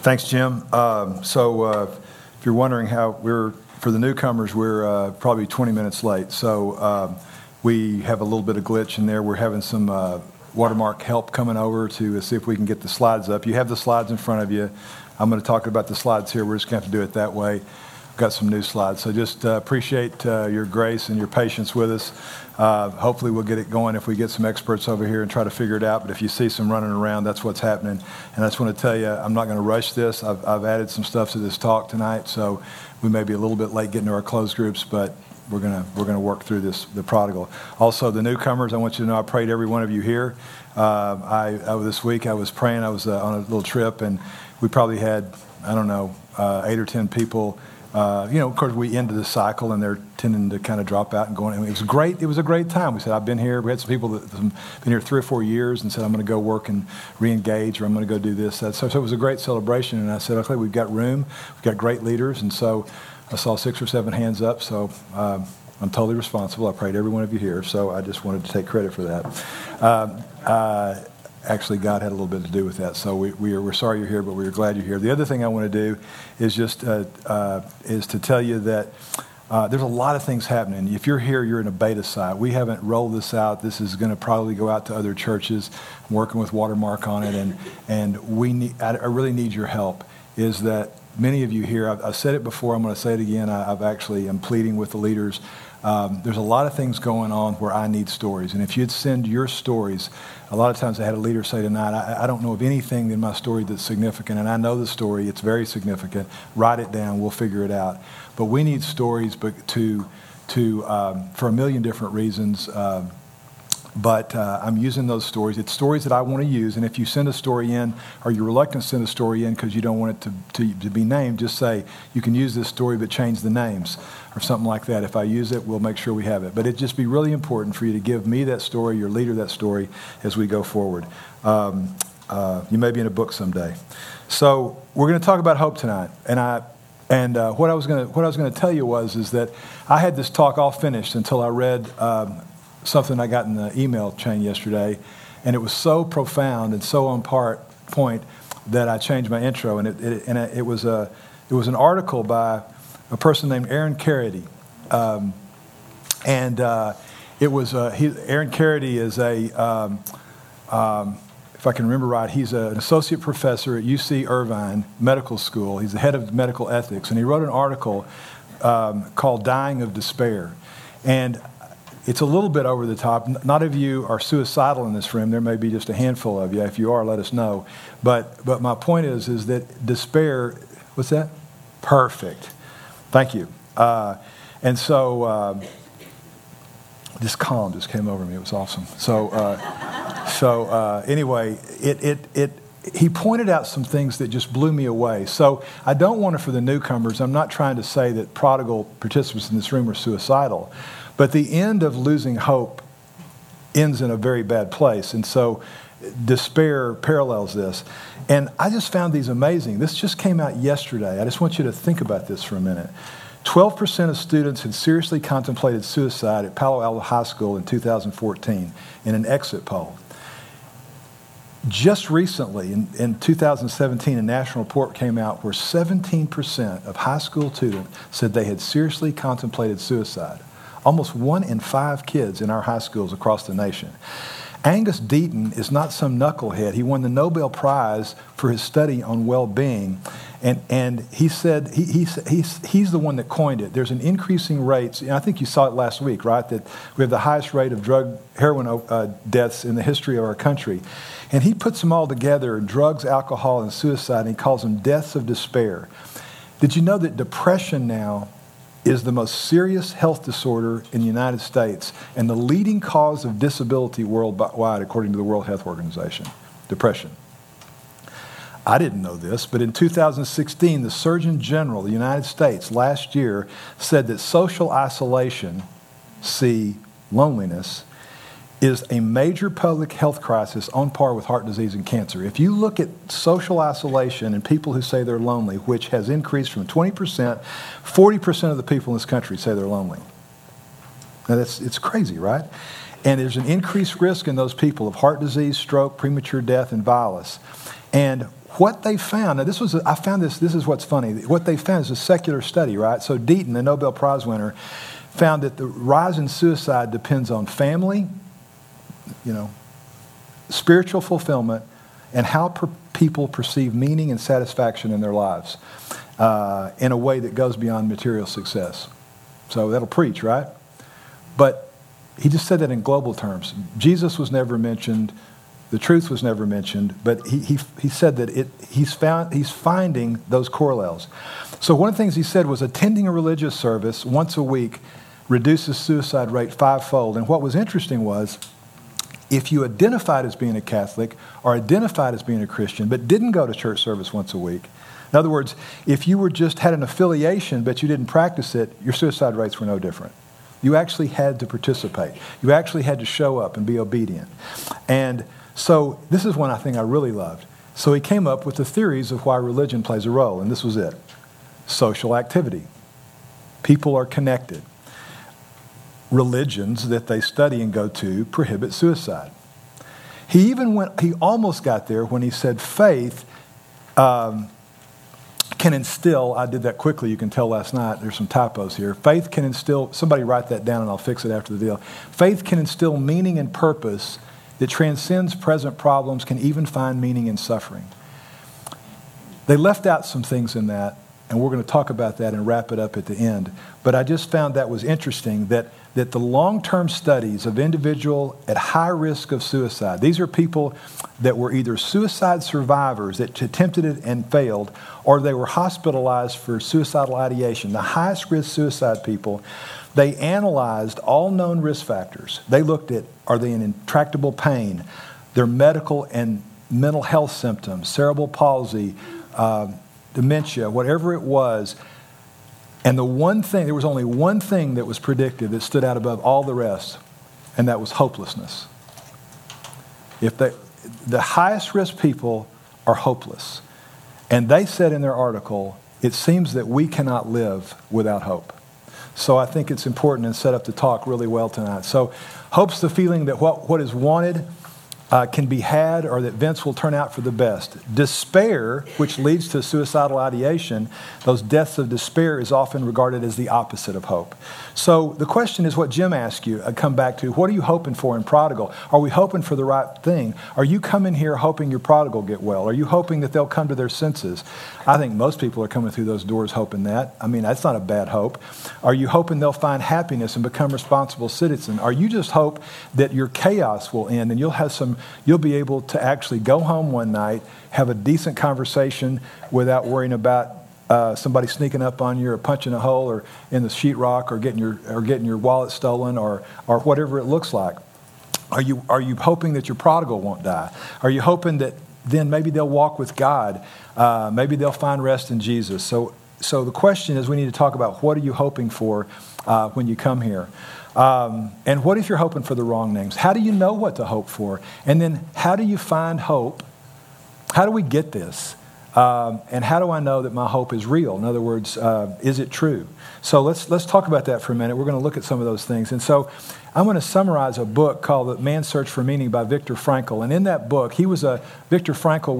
Thanks, Jim. If you're wondering for the newcomers, we're probably 20 minutes late. So we have a little bit of glitch in there. We're having some Watermark help coming over to see if we can get the slides up. You have the slides in front of you. I'm going to talk about the slides here. We're just going to have to do it that way. Got some new slides. So just appreciate your grace and your patience with us. Hopefully we'll get it going if we get some experts over here and try to figure it out. But if you see some running around, that's what's happening. And I just want to tell you, I'm not going to rush this. I've added some stuff to this talk tonight, so we may be a little bit late getting to our closed groups, but we're gonna work through the prodigal. Also, the newcomers, I want you to know I prayed every one of you here. This week I was praying. I was on a little trip, and we probably had 8 or 10 people. Of course, we ended the cycle, and they're tending to kind of drop out and go on. It was great. It was a great time. We said, I've been here. We had some people that have been here 3 or 4 years and said, I'm going to go work and re-engage, or I'm going to go do this. So it was a great celebration. And I said, okay, we've got room. We've got great leaders. And so I saw 6 or 7 hands up. So I'm totally responsible. I prayed every one of you here. So I just wanted to take credit for that. Actually, God had a little bit to do with that. So we're sorry you're here, but we're glad you're here. The other thing I want to do is just is to tell you that there's a lot of things happening. If you're here, you're in a beta site. We haven't rolled this out. This is going to probably go out to other churches. I'm working with Watermark on it, and I really need your help. Is that many of you here? I've said it before. I'm going to say it again. I'm pleading with the leaders. There's a lot of things going on where I need stories. And if you'd send your stories, a lot of times I had a leader say tonight, I don't know of anything in my story that's significant. And I know the story. It's very significant. Write it down. We'll figure it out. But we need stories for a million different reasons. But I'm using those stories. It's stories that I want to use. And if you send a story in, or you're reluctant to send a story in because you don't want it to be named, just say, you can use this story but change the names or something like that. If I use it, we'll make sure we have it. But it'd just be really important for you to give me that story, your leader that story, as we go forward. You may be in a book someday. So we're going to talk about hope tonight. And what I was going to tell you is that I had this talk all finished until I read something I got in the email chain yesterday, and it was so profound and so on point that I changed my intro. And it was an article by a person named Aaron Carity, Aaron Carity is if I can remember right, he's an associate professor at UC Irvine Medical School. He's the head of medical ethics, and he wrote an article called "Dying of Despair," and it's a little bit over the top. Not of you are suicidal in this room. There may be just a handful of you. If you are, let us know. But my point is that despair, what's that? Perfect. Thank you. And so this calm just came over me. It was awesome. Anyway, he pointed out some things that just blew me away. So I don't want it for the newcomers. I'm not trying to say that prodigal participants in this room are suicidal. But the end of losing hope ends in a very bad place. And so despair parallels this. And I just found these amazing. This just came out yesterday. I just want you to think about this for a minute. 12% of students had seriously contemplated suicide at Palo Alto High School in 2014 in an exit poll. Just recently, in 2017, a national report came out where 17% of high school students said they had seriously contemplated suicide. Almost 1 in 5 kids in our high schools across the nation. Angus Deaton is not some knucklehead. He won the Nobel Prize for his study on well-being, and he said he's the one that coined it. There's an increasing rate. I think you saw it last week, right? That we have the highest rate of heroin deaths in the history of our country, and he puts them all together: drugs, alcohol, and suicide. And he calls them deaths of despair. Did you know that depression now is the most serious health disorder in the United States and the leading cause of disability worldwide, according to the World Health Organization? Depression. I didn't know this, but in 2016, the Surgeon General of the United States last year said that social isolation, loneliness, is a major public health crisis on par with heart disease and cancer. If you look at social isolation and people who say they're lonely, which has increased from 20%, 40% of the people in this country say they're lonely. Now it's crazy, right? And there's an increased risk in those people of heart disease, stroke, premature death, and violence. And what they found, now I found this is what's funny. What they found is a secular study, right? So Deaton, the Nobel Prize winner, found that the rise in suicide depends on family, spiritual fulfillment, and how people perceive meaning and satisfaction in their lives in a way that goes beyond material success. So that'll preach, right? But he just said that in global terms. Jesus was never mentioned. The truth was never mentioned. But he said that he's finding those correlates. So one of the things he said was attending a religious service once a week reduces suicide rate 5-fold. And what was interesting was, if you identified as being a Catholic or identified as being a Christian but didn't go to church service once a week, in other words, if you had an affiliation but you didn't practice it, your suicide rates were no different. You actually had to participate. You actually had to show up and be obedient. And so this is one I really loved. So he came up with the theories of why religion plays a role, and this was it. Social activity. People are connected. Religions that they study and go to prohibit suicide. He almost got there when he said faith can instill, I did that quickly, you can tell last night, there's some typos here. Faith can instill, somebody write that down and I'll fix it after the deal. Faith can instill meaning and purpose that transcends present problems, can even find meaning in suffering. They left out some things in that, and we're going to talk about that and wrap it up at the end. But I just found that was interesting, that the long-term studies of individual at high risk of suicide, these are people that were either suicide survivors that attempted it and failed, or they were hospitalized for suicidal ideation. The highest risk suicide people, they analyzed all known risk factors. They looked at, are they in intractable pain, their medical and mental health symptoms, cerebral palsy, dementia, whatever it was. And there was only one thing that was predicted that stood out above all the rest, and that was hopelessness. The highest risk people are hopeless. And they said in their article, it seems that we cannot live without hope. So I think it's important and set up the talk really well tonight. So hope's the feeling that what is wanted can be had, or that events will turn out for the best. Despair, which leads to suicidal ideation, those deaths of despair is often regarded as the opposite of hope. So the question is what Jim asked you, I come back to, what are you hoping for in Prodigal? Are we hoping for the right thing? Are you coming here hoping your prodigal get well? Are you hoping that they'll come to their senses? I think most people are coming through those doors hoping that. I mean, that's not a bad hope. Are you hoping they'll find happiness and become responsible citizens? Are you just hope that your chaos will end and you'll be able to actually go home one night, have a decent conversation without worrying about somebody sneaking up on you or punching a hole or in the sheetrock or getting your wallet stolen or whatever it looks like? Are you hoping that your prodigal won't die? Are you hoping that then maybe they'll walk with God? Maybe they'll find rest in Jesus. So the question is, we need to talk about what are you hoping for when you come here? And what if you're hoping for the wrong things? How do you know what to hope for? And then how do you find hope? How do we get this? And how do I know that my hope is real? In other words, is it true? So let's talk about that for a minute. We're going to look at some of those things. And so I'm going to summarize a book called The Man's Search for Meaning by Viktor Frankl. And in that book, Viktor Frankl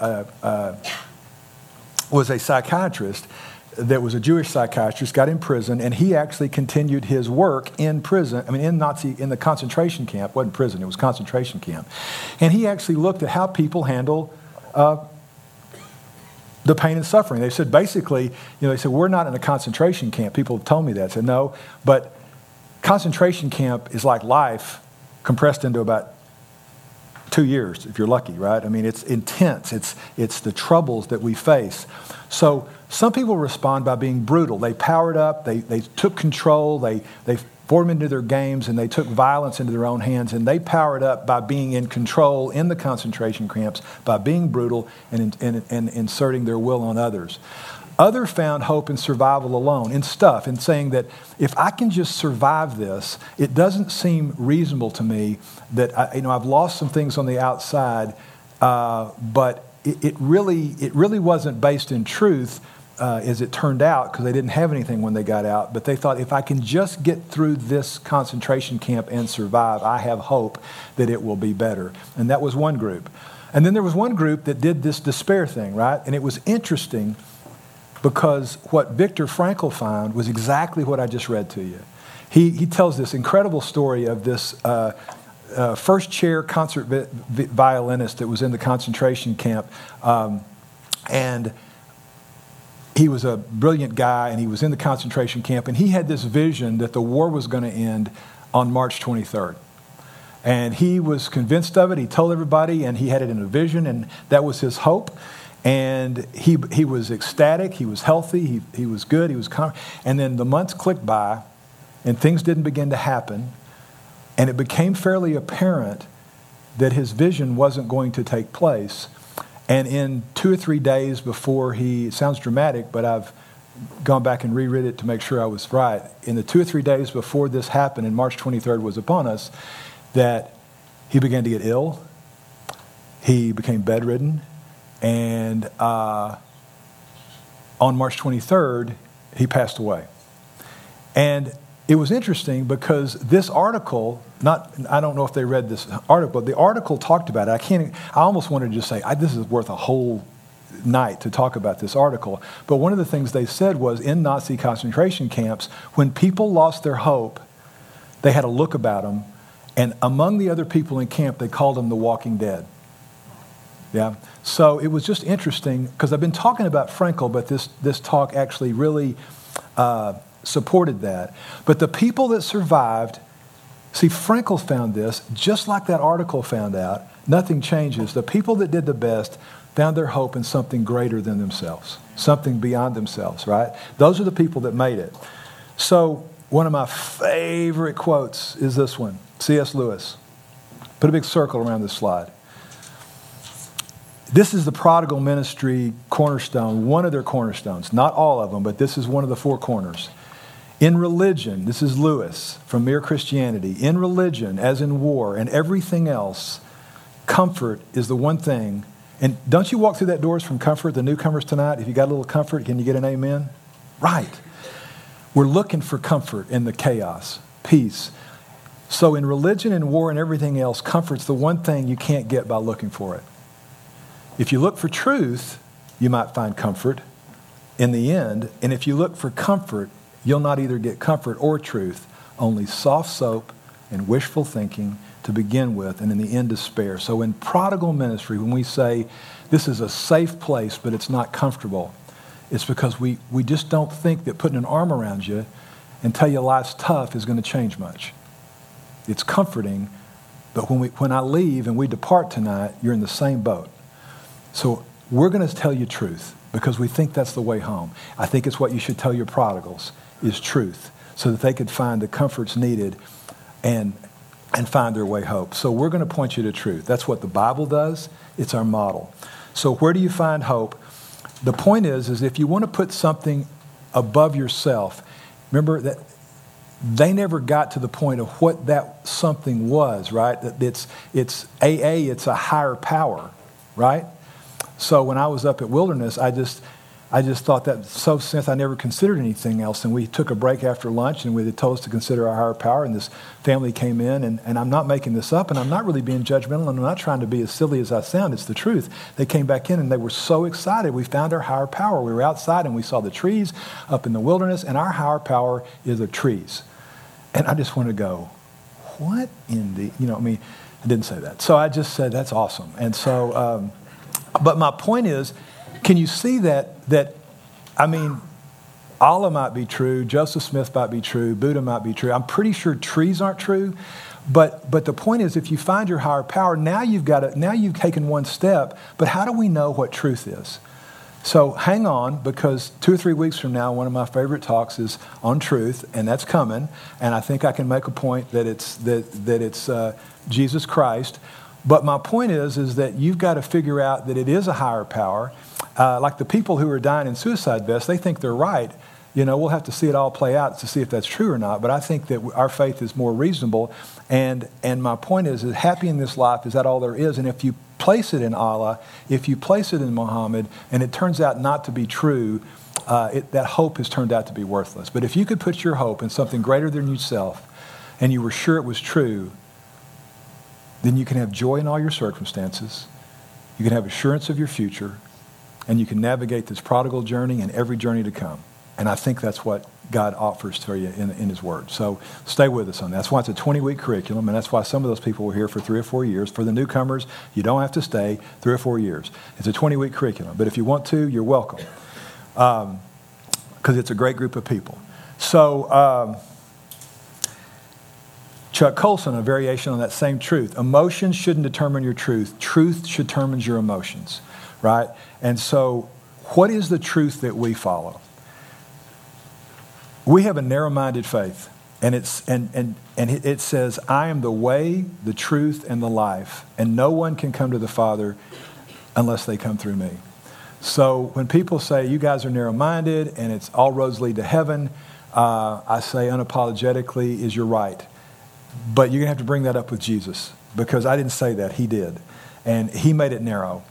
was a psychiatrist that was a Jewish psychiatrist, got in prison, and he actually continued his work in prison, in the concentration camp. It wasn't prison, it was concentration camp. And he actually looked at how people handle the pain and suffering. They said basically, they said, we're not in a concentration camp. People have told me that. I said, no, but concentration camp is like life compressed into about 2 years, if you're lucky, right? I mean, it's intense. It's the troubles that we face. So some people respond by being brutal. They powered up, they took control, they formed into their games, and they took violence into their own hands, and they powered up by being in control in the concentration camps, by being brutal and inserting their will on others. Others found hope in survival alone, in saying that if I can just survive this, it doesn't seem reasonable to me that I've lost some things on the outside, but it really wasn't based in truth, as it turned out, because they didn't have anything when they got out. But they thought, if I can just get through this concentration camp and survive, I have hope that it will be better. And that was one group. And then there was one group that did this despair thing, right? And it was interesting because what Viktor Frankl found was exactly what I just read to you. He tells this incredible story of this first chair concert violinist that was in the concentration camp. And he was a brilliant guy, and he was in the concentration camp, and he had this vision that the war was going to end on March 23rd. And he was convinced of it. He told everybody, and he had it in a vision, and that was his hope. And he was ecstatic. He was healthy. He was good. He was calm. And then the months clicked by, and things didn't begin to happen. And it became fairly apparent that his vision wasn't going to take place. And in 2 or 3 days before it sounds dramatic, but I've gone back and reread it to make sure I was right. In the 2 or 3 days before this happened, and March 23rd was upon us, that he began to get ill. He became bedridden. And on March 23rd, he passed away. And it was interesting because this article, I don't know if they read this article, but the article talked about it. I almost wanted to just say, this is worth a whole night to talk about this article. But one of the things they said was in Nazi concentration camps, when people lost their hope, they had a look about them. And among the other people in camp, they called them the Walking Dead. Yeah. So it was just interesting because I've been talking about Frankl, but this talk actually really supported that. But the people that survived, see, Frankl found this, just like that article found out, nothing changes. The people that did the best found their hope in something greater than themselves, something beyond themselves, right? Those are the people that made it. So one of my favorite quotes is this one, C.S. Lewis. Put a big circle around this slide. This is the Prodigal Ministry cornerstone, one of their cornerstones. Not all of them, but this is one of the 4 corners. In religion, this is Lewis from Mere Christianity. In religion, as in war and everything else, comfort is the one thing. And don't you walk through that doors from comfort, the newcomers tonight? If you got a little comfort, can you get an amen? Right. We're looking for comfort in the chaos, peace. So in religion and war and everything else, comfort's the one thing you can't get by looking for it. If you look for truth, you might find comfort in the end. And if you look for comfort, you'll not either get comfort or truth, only soft soap and wishful thinking to begin with, and in the end, despair. So in prodigal ministry, when we say this is a safe place, but it's not comfortable, it's because we just don't think that putting an arm around you and tell you life's tough is going to change much. It's comforting, but when I leave and we depart tonight, you're in the same boat. So we're going to tell you truth because we think that's the way home. I think it's what you should tell your prodigals is truth so that they could find the comforts needed and find their way hope. So we're going to point you to truth. That's what the Bible does. It's our model. So where do you find hope? The point is if you want to put something above yourself, remember that they never got to the point of what that something was, right? It's AA, it's a higher power, right? So when I was up at Wilderness, I just thought that so since I never considered anything else. And we took a break after lunch, and they told us to consider our higher power. And this family came in, and I'm not making this up, and I'm not really being judgmental, and I'm not trying to be as silly as I sound. It's the truth. They came back in, and they were so excited. We found our higher power. We were outside, and we saw the trees up in the wilderness, and our higher power is the trees. And I just want to go, what in the, I didn't say that. So I just said, that's awesome. And so, but my point is, can you see that Allah might be true, Joseph Smith might be true, Buddha might be true. I'm pretty sure trees aren't true. But the point is, if you find your higher power, now you've taken one step. But how do we know what truth is? So hang on, because 2 or 3 weeks from now, one of my favorite talks is on truth, and that's coming. And I think I can make a point that it's Jesus Christ. But my point is that you've got to figure out that it is a higher power. Like the people who are dying in suicide vests, they think they're right. We'll have to see it all play out to see if that's true or not. But I think that our faith is more reasonable. And my point is that happy in this life, is that all there is? And if you place it in Allah, if you place it in Muhammad, and it turns out not to be true, that hope has turned out to be worthless. But if you could put your hope in something greater than yourself, and you were sure it was true, then you can have joy in all your circumstances. you can have assurance of your future, and you can navigate this prodigal journey and every journey to come. And I think that's what God offers to you in his word. So stay with us on that. That's why it's a 20-week curriculum, and that's why some of those people were here for 3 or 4 years. For the newcomers, you don't have to stay 3 or 4 years. It's a 20-week curriculum. But if you want to, you're welcome, because it's a great group of people. So Chuck Colson, a variation on that same truth. Emotions shouldn't determine your truth. Truth should determine your emotions, right? And so what is the truth that we follow? We have a narrow-minded faith, and it says, I am the way, the truth, and the life, and no one can come to the Father unless they come through me. So when people say, you guys are narrow-minded, and it's all roads lead to heaven, I say unapologetically, is you're right. But you're going to have to bring that up with Jesus, because I didn't say that. He did. And he made it narrow.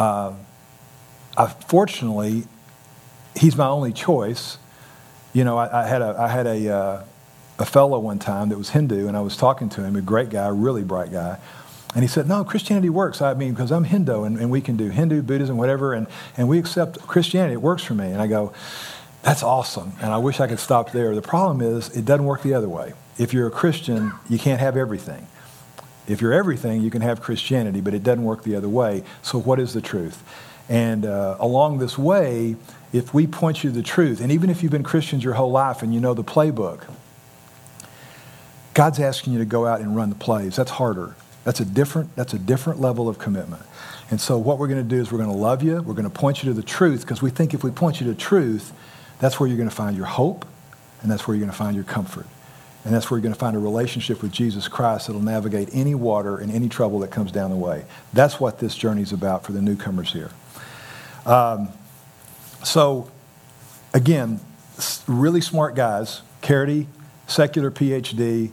Fortunately, he's my only choice. You know, I had a fellow one time that was Hindu, and I was talking to him, a great guy, a really bright guy. And he said, no, Christianity works. I mean, because I'm Hindu, and we can do Hindu, Buddhism, whatever, and we accept Christianity. It works for me. And I go, that's awesome, and I wish I could stop there. The problem is it doesn't work the other way. If you're a Christian, you can't have everything. If you're everything, you can have Christianity, but it doesn't work the other way. So what is the truth? And along this way, if we point you to the truth, and even if you've been Christians your whole life and you know the playbook, God's asking you to go out and run the plays. That's harder. That's a different level of commitment. And so what we're going to do is we're going to love you. We're going to point you to the truth, because we think if we point you to truth, that's where you're going to find your hope, and that's where you're going to find your comfort. And that's where you're going to find a relationship with Jesus Christ that will navigate any water and any trouble that comes down the way. That's what this journey is about for the newcomers here. So, again, really smart guys. Carity, secular PhD,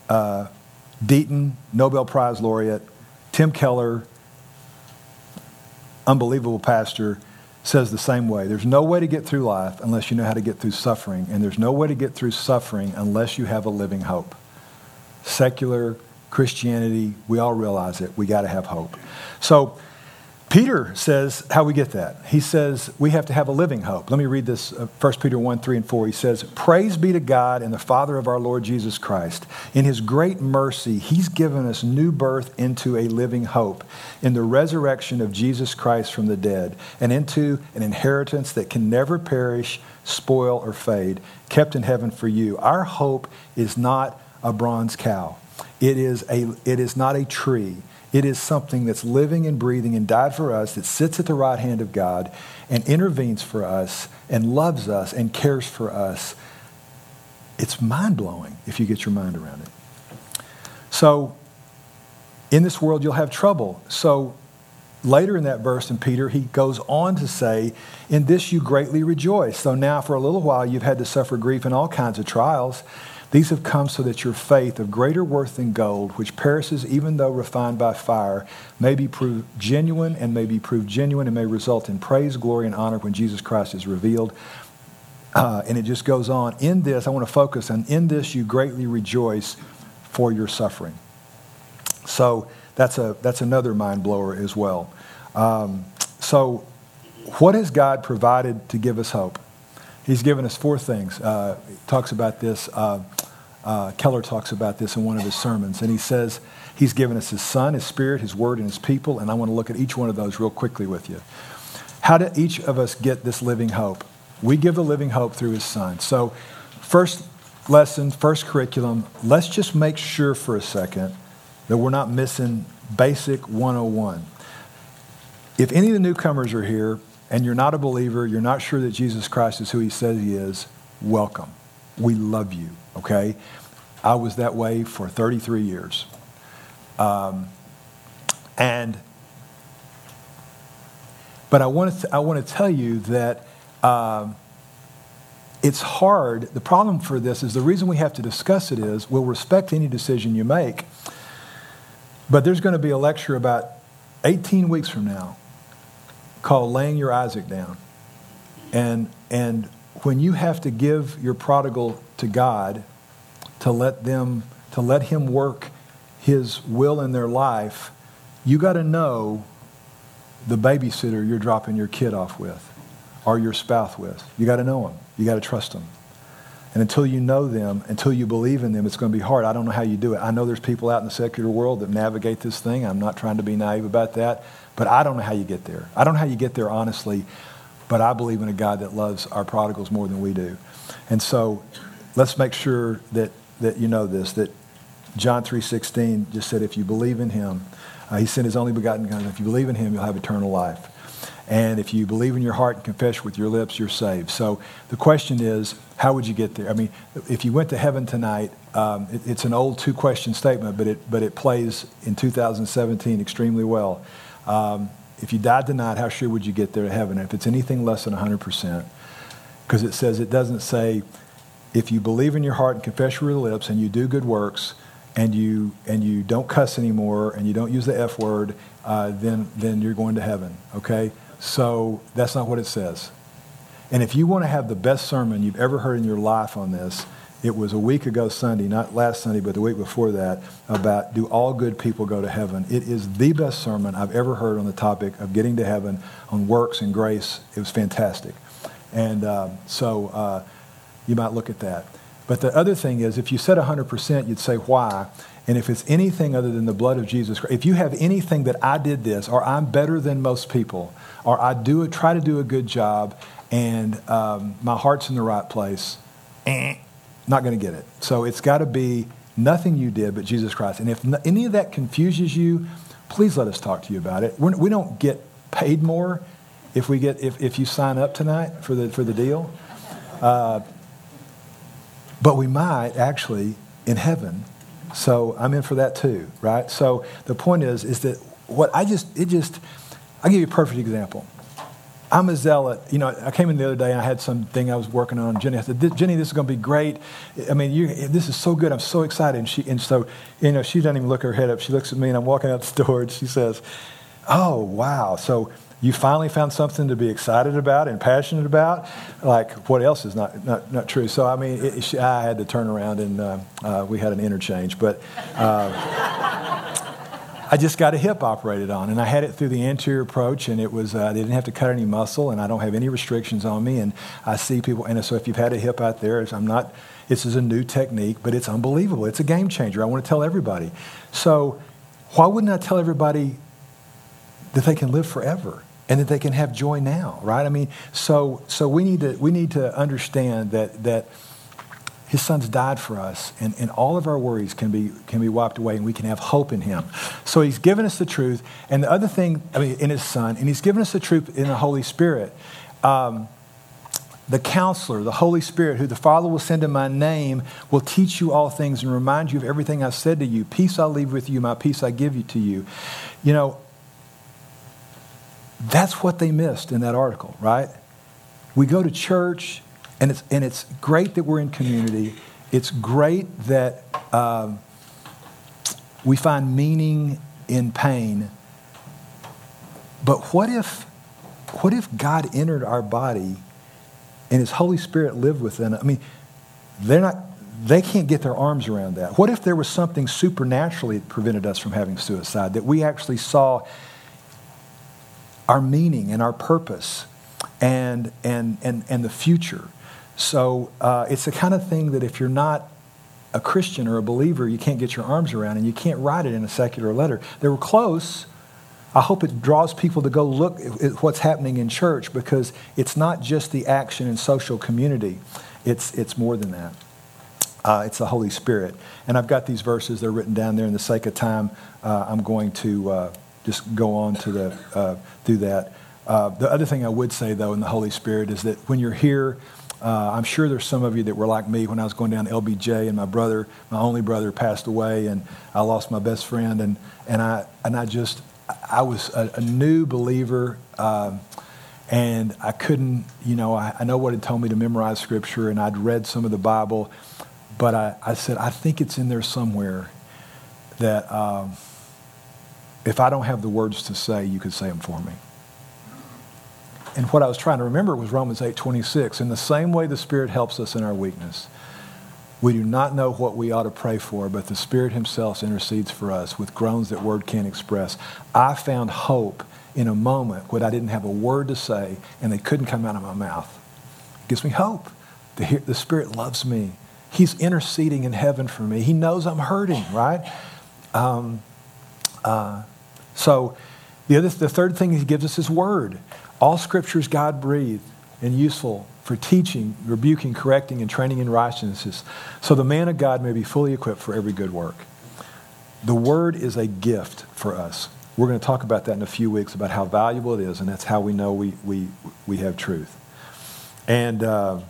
Deaton, Nobel Prize laureate, Tim Keller, unbelievable pastor, says the same way. There's no way to get through life unless you know how to get through suffering, and there's no way to get through suffering unless you have a living hope. Secular Christianity, we all realize it. We got to have hope. So Peter says how we get that. He says we have to have a living hope. Let me read this, 1 Peter 1, 3 and 4. He says, praise be to God and the Father of our Lord Jesus Christ. In his great mercy, he's given us new birth into a living hope in the resurrection of Jesus Christ from the dead, and into an inheritance that can never perish, spoil, or fade, kept in heaven for you. Our hope is not a bronze cow. It is not a tree. It is something that's living and breathing and died for us, that sits at the right hand of God and intervenes for us and loves us and cares for us. It's mind-blowing if you get your mind around it. So in this world, you'll have trouble. So later in that verse in Peter, he goes on to say, in this you greatly rejoice. So now for a little while, you've had to suffer grief in all kinds of trials. These have come so that your faith, of greater worth than gold, which perishes even though refined by fire, may be proved genuine and may result in praise, glory, and honor when Jesus Christ is revealed. And it just goes on. In this, I want to focus on, in this you greatly rejoice for your suffering. So that's another mind blower as well. So what has God provided to give us hope? He's given us 4 things. He talks about this. Keller talks about this in one of his sermons. And he says he's given us his Son, his Spirit, his Word, and his people. And I want to look at each one of those real quickly with you. How do each of us get this living hope? We give the living hope through his Son. So first lesson, first curriculum, let's just make sure for a second that we're not missing basic 101. If any of the newcomers are here, and you're not a believer, you're not sure that Jesus Christ is who he says he is, welcome. We love you, okay? I was that way for 33 years. But I want to tell you that it's hard. The problem for this is, the reason we have to discuss it is, we'll respect any decision you make, but there's going to be a lecture about 18 weeks from now called Laying Your Isaac Down. And when you have to give your prodigal to God to let him work his will in their life, you got to know the babysitter you're dropping your kid off with or your spouse with. You got to know them. You got to trust them. And until you know them, until you believe in them, it's going to be hard. I don't know how you do it. I know there's people out in the secular world that navigate this thing. I'm not trying to be naive about that, but I don't know how you get there. I don't know how you get there, honestly, but I believe in a God that loves our prodigals more than we do. And so let's make sure that you know this, that John 3:16 just said, if you believe in him, he sent his only begotten Son. If you believe in him, you'll have eternal life. And if you believe in your heart and confess with your lips, you're saved. So the question is, how would you get there? I mean, if you went to heaven tonight, it's an old two-question statement, but it plays in 2017 extremely well. If you died tonight, how sure would you get there to heaven? If it's anything less than 100%, because it doesn't say, if you believe in your heart and confess with your lips and you do good works and you don't cuss anymore and you don't use the F word, then you're going to heaven, okay? So that's not what it says. And if you want to have the best sermon you've ever heard in your life on this, it was a week ago Sunday, not last Sunday, but the week before that, about do all good people go to heaven? It is the best sermon I've ever heard on the topic of getting to heaven, on works and grace. It was fantastic. And so you might look at that. But the other thing is, if you said 100%, you'd say why. And if it's anything other than the blood of Jesus Christ, if you have anything that I did this, or I'm better than most people, or I try to do a good job, and my heart's in the right place, not going to get it. So it's got to be nothing you did but Jesus Christ. And if any of that confuses you, please let us talk to you about it. We don't get paid more if you sign up tonight for the deal, but we might actually in heaven. So I'm in for that too, right? So the point is that I'll give you a perfect example. I'm a zealot. You know, I came in the other day and I had something I was working on. Jenny, I said, Jenny, this is going to be great. I mean, this is so good. I'm so excited. And so, you know, she doesn't even look her head up. She looks at me and I'm walking out the door and she says, oh, wow. So you finally found something to be excited about and passionate about? Like, what else is not true? So, I mean, I had to turn around and we had an interchange. But I just got a hip operated on, and I had it through the anterior approach, and it was they didn't have to cut any muscle, and I don't have any restrictions on me. And I see people, and so if you've had a hip out there, this is a new technique, but it's unbelievable. It's a game changer. I want to tell everybody. So why wouldn't I tell everybody that they can live forever and that they can have joy now, right? I mean, so we need to understand that his son's died for us, and all of our worries can be wiped away, and we can have hope in him. So he's given us the truth, and the other thing, in his son, and he's given us the truth in the Holy Spirit. The counselor, the Holy Spirit, who the Father will send in my name, will teach you all things and remind you of everything I've said to you. Peace I leave with you, my peace I give you to you. You know, that's what they missed in that article, right? We go to church, and it's great that we're in community. It's great that we find meaning in pain. But what if God entered our body and his Holy Spirit lived within it? I mean, they can't get their arms around that. What if there was something supernaturally that prevented us from having suicide, that we actually saw our meaning and our purpose and the future? So it's the kind of thing that if you're not a Christian or a believer, you can't get your arms around, and you can't write it in a secular letter. They were close. I hope it draws people to go look at what's happening in church, because it's not just the action and social community. It's more than that. It's the Holy Spirit. And I've got these verses. They're written down there. In the sake of time, I'm going to just go on to do that. The other thing I would say, though, in the Holy Spirit is that when you're here, I'm sure there's some of you that were like me when I was going down to LBJ, and my only brother passed away, and I lost my best friend, and I was a new believer, and I couldn't, I know what it told me to memorize Scripture, and I'd read some of the Bible, but I said, I think it's in there somewhere that if I don't have the words to say, you could say them for me. And what I was trying to remember was Romans 8:26. In the same way the Spirit helps us in our weakness, we do not know what we ought to pray for, but the Spirit himself intercedes for us with groans that word can't express. I found hope in a moment when I didn't have a word to say and they couldn't come out of my mouth. It gives me hope. The Spirit loves me. He's interceding in heaven for me. He knows I'm hurting, right? So the third thing he gives us is word. All Scripture is God-breathed and useful for teaching, rebuking, correcting, and training in righteousness, so the man of God may be fully equipped for every good work. The word is a gift for us. We're going to talk about that in a few weeks, about how valuable it is, and that's how we know we have truth. And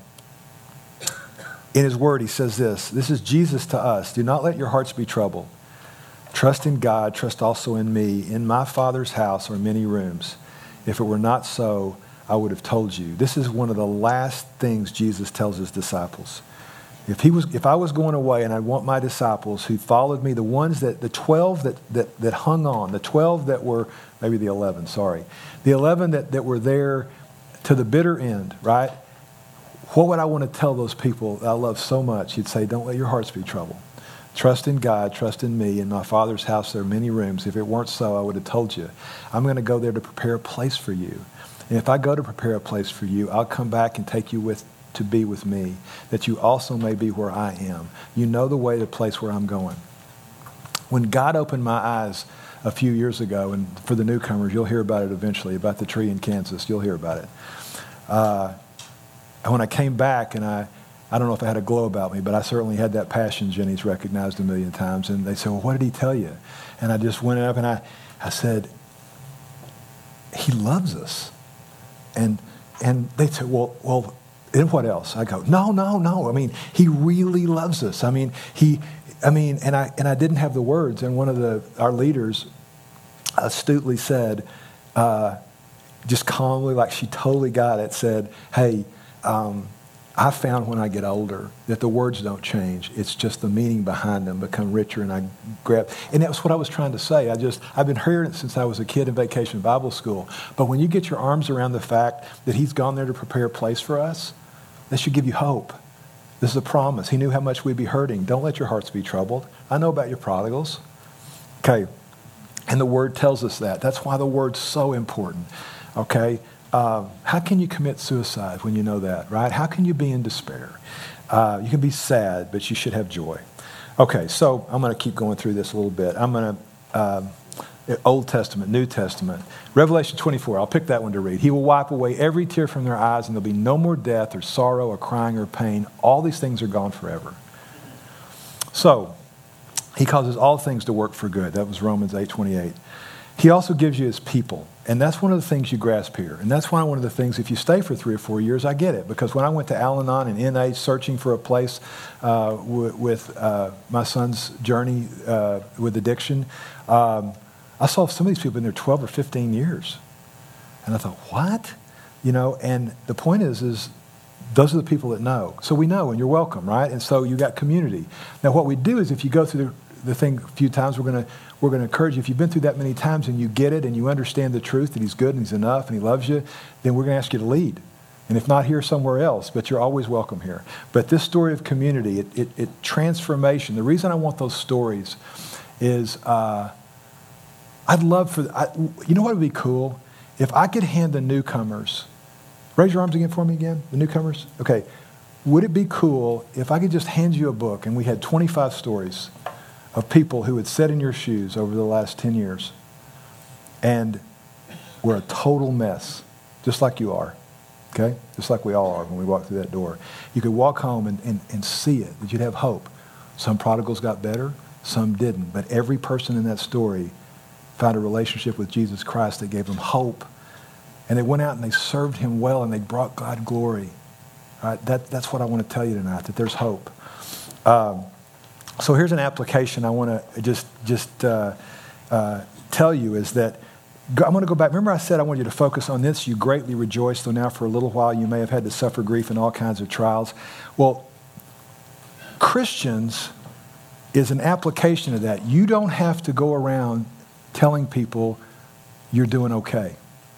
in his word, he says this is Jesus to us. Do not let your hearts be troubled. Trust in God, trust also in me. In my Father's house are many rooms. If it were not so, I would have told you. This is one of the last things Jesus tells his disciples. If I was going away and I want my disciples who followed me, the 12 that hung on, the 12 that were, maybe the 11, sorry. The 11 that were there to the bitter end, right? What would I want to tell those people that I love so much? He'd say, don't let your hearts be troubled. Trust in God, trust in me. In my Father's house there are many rooms. If it weren't so, I would have told you. I'm going to go there to prepare a place for you. And if I go to prepare a place for you, I'll come back and take you to be with me, that you also may be where I am. You know the way to the place where I'm going. When God opened my eyes a few years ago, and for the newcomers, you'll hear about it eventually, about the tree in Kansas. You'll hear about it. When I came back, and I don't know if I had a glow about me, but I certainly had that passion Jenny's recognized a million times. And they said, well, what did he tell you? And I just went up and I said, he loves us. And they said, well, and what else? I go, no. I mean, he really loves us. And I didn't have the words. And one of our leaders astutely said, just calmly, like she totally got it, said, hey, I found when I get older that the words don't change. It's just the meaning behind them become richer. And I grabbed, and that's what I was trying to say. I've been hearing it since I was a kid in Vacation Bible School. But when you get your arms around the fact that he's gone there to prepare a place for us, that should give you hope. This is a promise. He knew how much we'd be hurting. Don't let your hearts be troubled. I know about your prodigals. Okay. And the word tells us that. That's why the word's so important. Okay. How can you commit suicide when you know that, right? How can you be in despair? You can be sad, but you should have joy. Okay, so I'm going to keep going through this a little bit. I'm going to, Old Testament, New Testament. Revelation 24, I'll pick that one to read. He will wipe away every tear from their eyes, and there'll be no more death or sorrow or crying or pain. All these things are gone forever. So, he causes all things to work for good. That was Romans 8:28. He also gives you his people. And that's one of the things you grasp here. And that's why one of the things, if you stay for 3 or 4 years, I get it. Because when I went to Al-Anon and NA searching for a place with my son's journey with addiction, I saw some of these people in there 12 or 15 years. And I thought, what? And the point is those are the people that know. So we know, and you're welcome, right? And so you got community. Now what we do is if you go through the thing a few times, we're going to encourage you. If you've been through that many times and you get it and you understand the truth that he's good and he's enough and he loves you, then we're going to ask you to lead. And if not here, somewhere else, but you're always welcome here. But this story of community, it transformation, the reason I want those stories is I'd love you know what would be cool? If I could hand the newcomers, raise your arms again for me again, the newcomers. Okay. Would it be cool if I could just hand you a book and we had 25 stories of people who had sat in your shoes over the last 10 years and were a total mess, just like you are, okay? Just like we all are when we walk through that door. You could walk home and see it, that you'd have hope. Some prodigals got better, some didn't, but every person in that story found a relationship with Jesus Christ that gave them hope, and they went out and they served him well and they brought God glory. Right? That's what I want to tell you tonight, that there's hope. So here's an application I want to just tell you is that I'm going to go back. Remember I said I want you to focus on this. You greatly rejoice, though now for a little while you may have had to suffer grief in all kinds of trials. Well, Christians is an application of that. You don't have to go around telling people you're doing okay.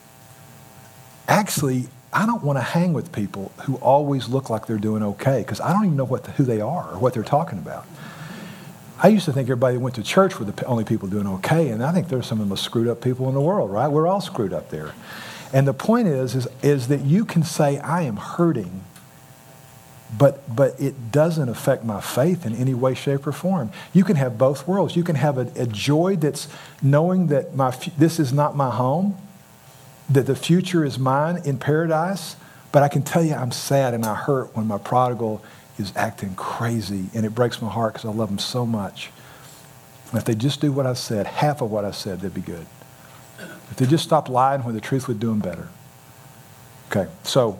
Actually, I don't want to hang with people who always look like they're doing okay because I don't even know who they are or what they're talking about. I used to think everybody that went to church were the only people doing okay, and I think they're some of the most screwed up people in the world, right? We're all screwed up there. And the point is that you can say, I am hurting, but it doesn't affect my faith in any way, shape, or form. You can have both worlds. You can have a joy that's knowing that this is not my home, that the future is mine in paradise, but I can tell you I'm sad and I hurt when my prodigal is acting crazy, and it breaks my heart because I love him so much. And if they just do what I said, half of what I said, they'd be good. If they just stopped lying when the truth would do them better. Okay, so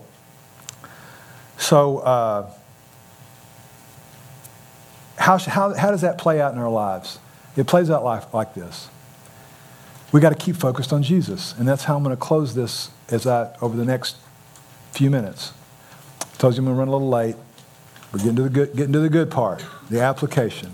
how does that play out in our lives? It plays out like this. We got to keep focused on Jesus, and that's how I'm going to close this over the next few minutes. I told you I'm going to run a little late. We're getting to the good part, the application.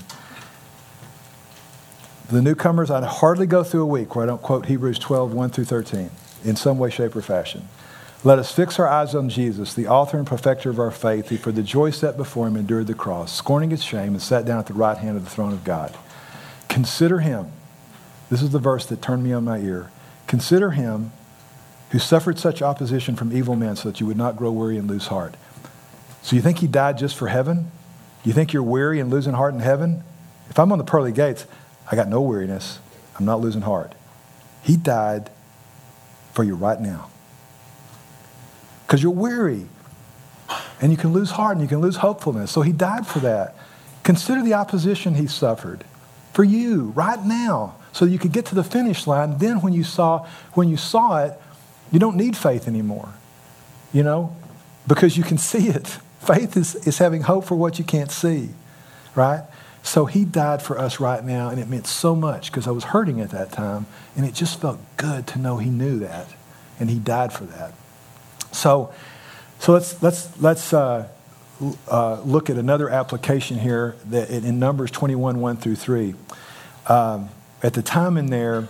The newcomers, I'd hardly go through a week where I don't quote Hebrews 12, 1 through 13, in some way, shape, or fashion. Let us fix our eyes on Jesus, the author and perfecter of our faith, who for the joy set before him endured the cross, scorning its shame, and sat down at the right hand of the throne of God. Consider him. This is the verse that turned me on my ear. Consider him who suffered such opposition from evil men so that you would not grow weary and lose heart. So you think he died just for heaven? You think you're weary and losing heart in heaven? If I'm on the pearly gates, I got no weariness. I'm not losing heart. He died for you right now. Because you're weary. And you can lose heart and you can lose hopefulness. So he died for that. Consider the opposition he suffered for you right now so that you could get to the finish line. Then when you saw it, you don't need faith anymore. You know? Because you can see it. Faith is having hope for what you can't see. Right? So he died for us right now, and it meant so much because I was hurting at that time, and it just felt good to know he knew that, and he died for that. So let's look at another application here that in Numbers 21, 1 through 3. At the time in there,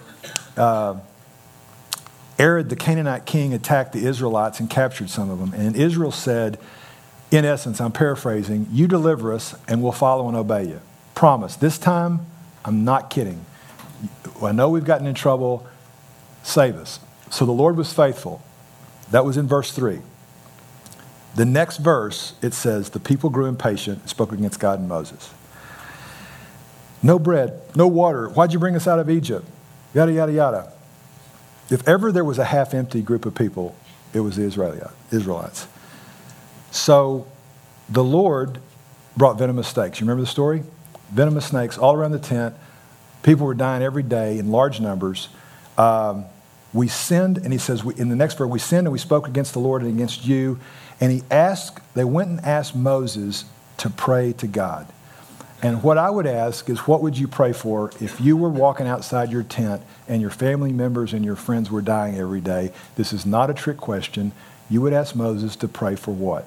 Arad, the Canaanite king, attacked the Israelites and captured some of them. And Israel said, in essence, I'm paraphrasing, you deliver us and we'll follow and obey you. Promise. This time, I'm not kidding. I know we've gotten in trouble. Save us. So the Lord was faithful. That was in verse 3. The next verse, it says, the people grew impatient and spoke against God and Moses. No bread, no water. Why'd you bring us out of Egypt? Yada, yada, yada. If ever there was a half-empty group of people, it was the Israelites. So the Lord brought venomous snakes. You remember the story? Venomous snakes all around the tent. People were dying every day in large numbers. We sinned, and he says, in the next verse, we sinned and we spoke against the Lord and against you. And they went and asked Moses to pray to God. And what I would ask is, what would you pray for if you were walking outside your tent and your family members and your friends were dying every day? This is not a trick question. You would ask Moses to pray for what?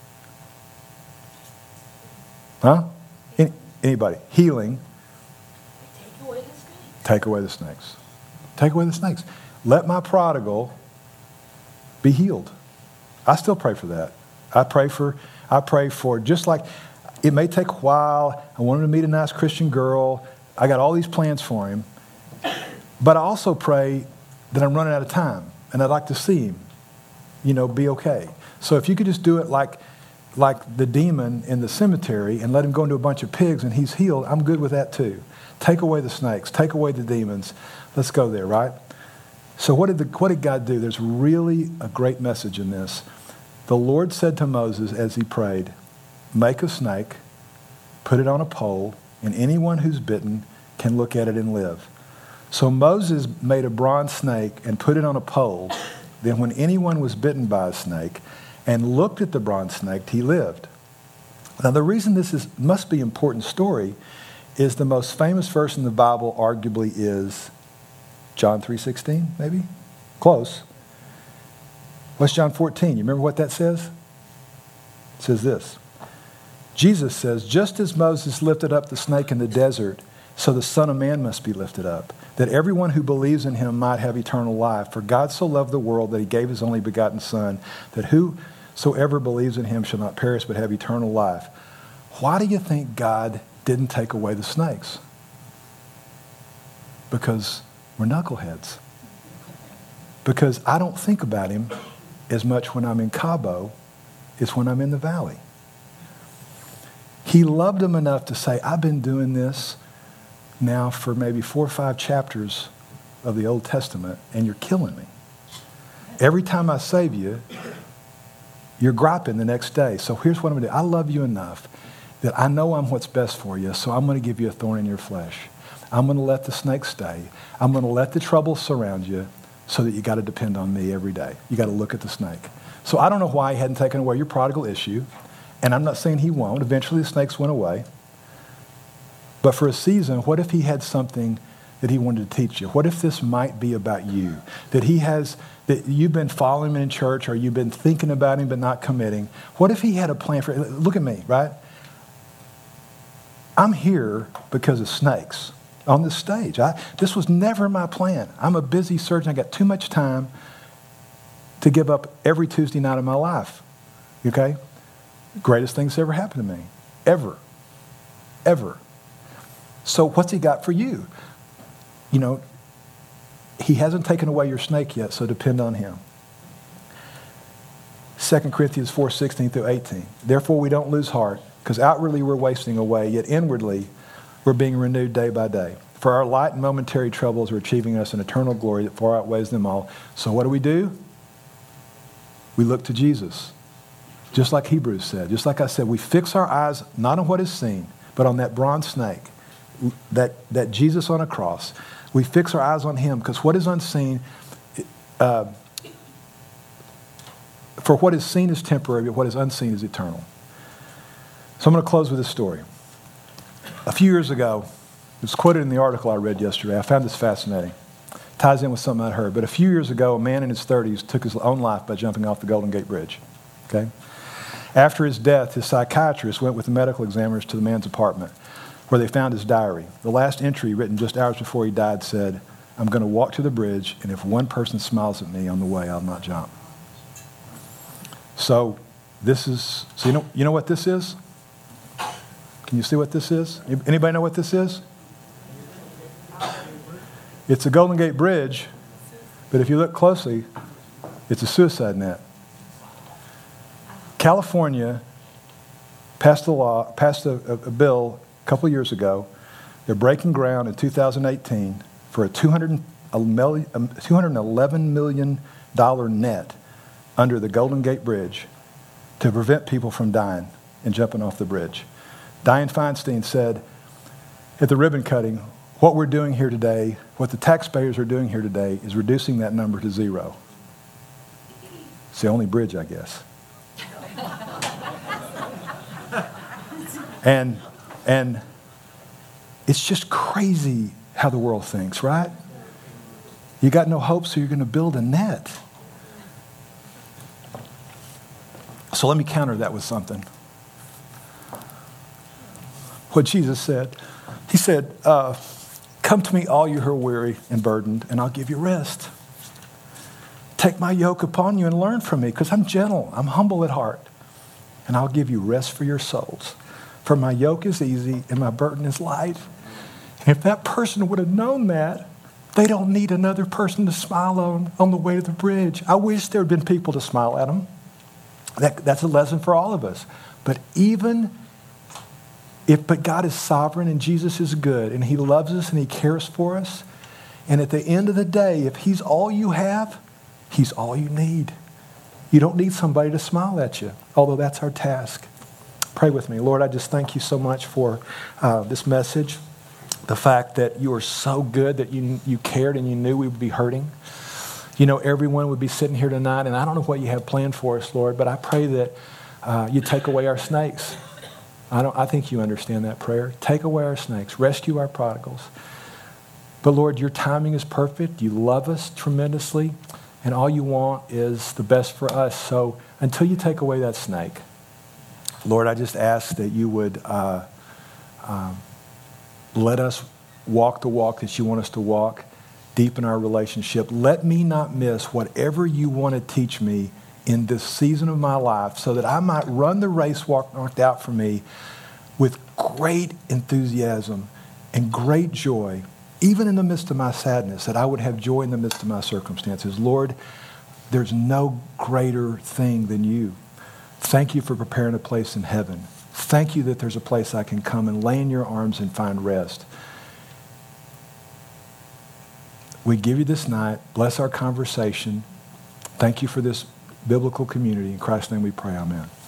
Huh? Anybody? Healing. Take away the snakes. Take away the snakes. Take away the snakes. Let my prodigal be healed. I still pray for that. I pray for just like, it may take a while. I want him to meet a nice Christian girl. I got all these plans for him. But I also pray that I'm running out of time and I'd like to see him, be okay. So if you could just do it like the demon in the cemetery and let him go into a bunch of pigs and he's healed, I'm good with that too. Take away the snakes. Take away the demons. Let's go there, right? So what did God do? There's really a great message in this. The Lord said to Moses as he prayed, make a snake, put it on a pole, and anyone who's bitten can look at it and live. So Moses made a bronze snake and put it on a pole. Then when anyone was bitten by a snake and looked at the bronze snake, he lived. Now the reason this must be an important story is the most famous verse in the Bible arguably is John 3:16, maybe? Close. What's John 14? You remember what that says? It says this. Jesus says, just as Moses lifted up the snake in the desert, so the Son of Man must be lifted up, that everyone who believes in him might have eternal life. For God so loved the world that he gave his only begotten Son, that whosoever believes in him shall not perish but have eternal life. Why do you think God didn't take away the snakes because we're knuckleheads. Because I don't think about him as much when I'm in Cabo as when I'm in the valley. He loved them enough to say, I've been doing this now for maybe 4 or 5 chapters of the Old Testament, and you're killing me. Every time I save you, you're griping the next day. So here's what I'm going to do. I love you enough that I know I'm what's best for you, so I'm going to give you a thorn in your flesh. I'm going to let the snake stay. I'm going to let the trouble surround you so that you got to depend on me every day. You got to look at the snake. So I don't know why he hadn't taken away your prodigal issue, and I'm not saying he won't. Eventually the snakes went away. But for a season, what if he had something that he wanted to teach you? What if this might be about you? That you've been following him in church, or you've been thinking about him but not committing. What if he had a plan for it? Look at me, right? I'm here because of snakes on this stage. This was never my plan. I'm a busy surgeon. I got too much time to give up every Tuesday night of my life. Okay? Greatest thing that's ever happened to me. Ever. Ever. So what's he got for you? You know, he hasn't taken away your snake yet, so depend on him. 2 Corinthians 4:16 through 18. Therefore we don't lose heart, because outwardly we're wasting away, yet inwardly we're being renewed day by day. For our light and momentary troubles are achieving us an eternal glory that far outweighs them all. So what do? We look to Jesus. Just like Hebrews said, just like I said, we fix our eyes not on what is seen, but on that bronze snake, that Jesus on a cross. We fix our eyes on him, because what is unseen, for what is seen is temporary, but what is unseen is eternal. So I'm going to close with this story. A few years ago, it was quoted in the article I read yesterday. I found this fascinating. Ties in with something I heard. But a few years ago, a man in his 30s took his own life by jumping off the Golden Gate Bridge. Okay? After his death, his psychiatrist went with the medical examiners to the man's apartment, where they found his diary. The last entry, written just hours before he died, said, I'm going to walk to the bridge, and if one person smiles at me on the way, I'll not jump. So you know what this is? Can you see what this is? Anybody know what this is? It's a Golden Gate Bridge, but if you look closely, it's a suicide net. California passed a bill a couple of years ago. They're breaking ground in 2018 for a $211 million net under the Golden Gate Bridge to prevent people from dying and jumping off the bridge. Dianne Feinstein said at the ribbon cutting, what we're doing here today, what the taxpayers are doing here today, is reducing that number to 0. It's the only bridge, I guess. And it's just crazy how the world thinks, right? You got no hope, so you're going to build a net. So let me counter that with something. What Jesus said. He said, come to me, all you who are weary and burdened, and I'll give you rest. Take my yoke upon you and learn from me, because I'm gentle, I'm humble at heart, and I'll give you rest for your souls. For my yoke is easy and my burden is light. And if that person would have known that, they don't need another person to smile on the way to the bridge. I wish there had been people to smile at them. That's a lesson for all of us. But but God is sovereign and Jesus is good and he loves us and he cares for us. And at the end of the day, if he's all you have, he's all you need. You don't need somebody to smile at you, although that's our task. Pray with me. Lord, I just thank you so much for this message. The fact that you are so good that you cared and you knew we would be hurting. You know, everyone would be sitting here tonight, and I don't know what you have planned for us, Lord, but I pray that you take away our snakes. I think you understand that prayer. Take away our snakes. Rescue our prodigals. But Lord, your timing is perfect. You love us tremendously, and all you want is the best for us. So until you take away that snake, Lord, I just ask that you would let us walk the walk that you want us to walk, deepen our relationship. Let me not miss whatever you want to teach me in this season of my life so that I might run the race marked out for me, with great enthusiasm and great joy, even in the midst of my sadness, that I would have joy in the midst of my circumstances. Lord, there's no greater thing than you. Thank you for preparing a place in heaven. Thank you that there's a place I can come and lay in your arms and find rest. We give you this night. Bless our conversation. Thank you for this biblical community. In Christ's name we pray, amen.